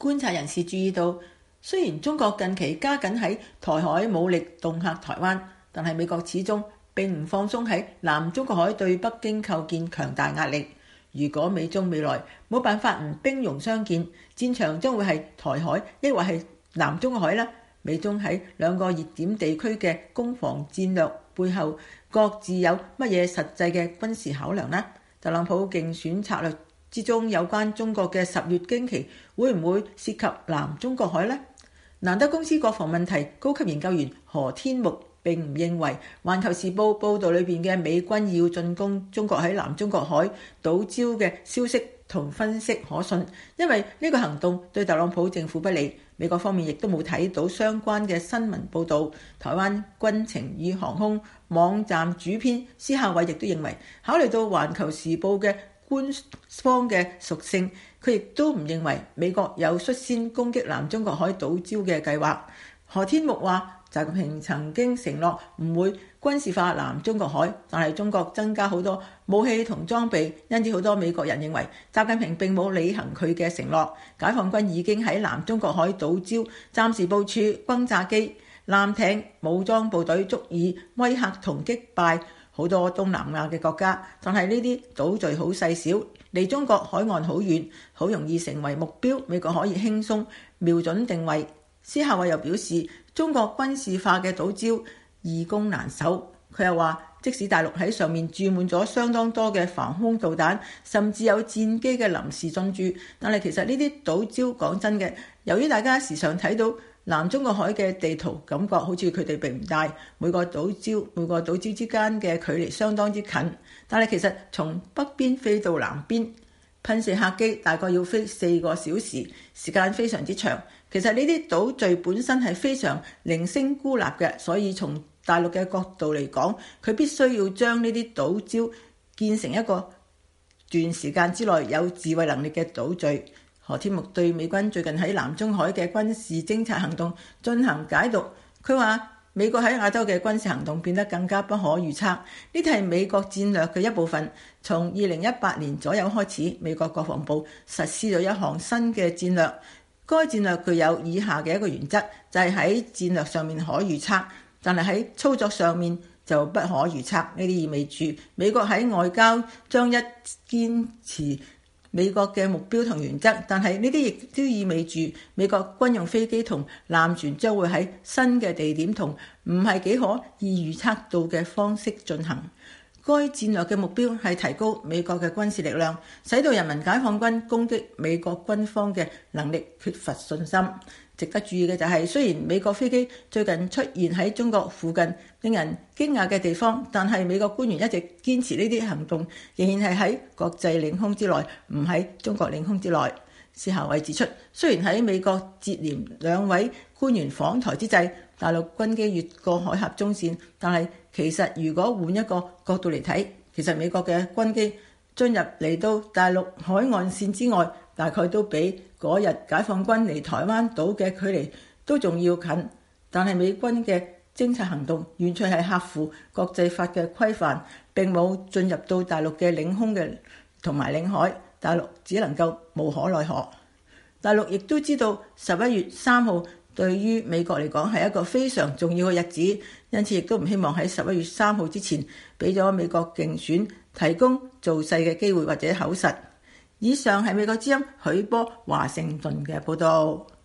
觀察人士注意到，雖然中國近期加緊喺台海武力恫嚇台灣，但係美國始終並唔放鬆喺南中國海對北京構建強大壓力。如果美中未來冇辦法唔兵戎相見，戰場將會係台海抑或係南中國海呢？美中喺兩個熱點地區嘅攻防戰略背後，各自有乜嘢實際嘅軍事考量呢？特朗普競選策略之中有關中國嘅10月驚奇，會唔會涉及南中國海呢？蘭德公司國防問題高級研究員何天木並唔認為《環球時報》報導裏邊嘅美軍要進攻中國喺南中國海島礁嘅消息同分析可信，因為呢個行動對特朗普政府不利。美國方面亦都冇睇到相關嘅新聞報導。台灣軍情與航空網站主編施孝偉亦都認為，考慮到《環球時報》嘅官方嘅屬性，佢亦都唔認為美國有率先攻擊南中國海島礁嘅計劃。何天木話，習近平曾經承諾唔會軍事化南中國海，但係中國增加好多武器同裝備，因此好多美國人認為習近平並冇履行佢嘅承諾。解放軍已經喺南中國海島礁暫時部署轟炸機、艦艇、武裝部隊，足以威嚇同擊敗好多東南亞嘅國家。但係呢啲島嶼好細小，離中國海岸好遠，好容易成為目標，美國可以輕鬆瞄準定位。施孝偉又表示，中國軍事化嘅島礁易攻難守。佢又話，即使大陸喺上面駐滿咗相當多嘅防空導彈，甚至有戰機嘅臨時進駐，但係其實呢啲島礁講真嘅，由於大家時常睇到南中國海嘅地圖，感覺好似佢哋並唔大，每個島礁之間嘅距離相當之近，但係其實從北邊飛到南邊，噴射客機大概要飛4個小時，時間非常之長。其實呢啲島嶼本身係非常零星孤立嘅，所以從大陸嘅角度嚟講，佢必須要將呢啲島礁建成一個段時間之內有自衛能力嘅島嶼。何天木對美軍最近喺南中海嘅軍事偵察行動進行解讀，佢話美國喺亞洲嘅軍事行動變得更加不可預測，呢啲係美國戰略嘅一部分。從2018年左右開始，美國國防部實施咗一項新嘅戰略。該戰略具有以下嘅一個原則，就係喺戰略上面可預測，但係喺操作上面就不可預測。呢啲意味住美國喺外交將一堅持美國嘅目標同原則，但係呢啲亦都意味住美國軍用飛機同艦船將會喺新嘅地點同唔係幾可以預測到嘅方式進行。該戰略嘅目標係提高美國嘅軍事力量，使到人民解放軍攻擊美國軍方嘅能力缺乏信心。值得注意嘅就係，雖然美國飛機最近出現喺中國附近令人驚訝嘅地方，但係美國官員一直堅持呢啲行動仍然係喺國際領空之內，唔喺中國領空之內。施孝偉指出，雖然喺美國接連2位官員訪台之際，大陸軍機越過海峽中線，但係其實如果換一個角度嚟睇，其實美國嘅軍機進入嚟到大陸海岸線之外，大概都比嗰日解放軍離台灣島嘅距離都仲要近。但係美軍嘅偵察行動完全係合乎國際法嘅規範，並冇進入到大陸嘅領空嘅同埋領海，大陸只能夠無可奈何。大陸亦都知道11月3號對於美國嚟講係一個非常重要嘅日子，因此亦都唔希望喺11月3號之前俾咗美國競選提供造勢嘅機會或者口實。以上係美國之音許波華盛頓嘅報導。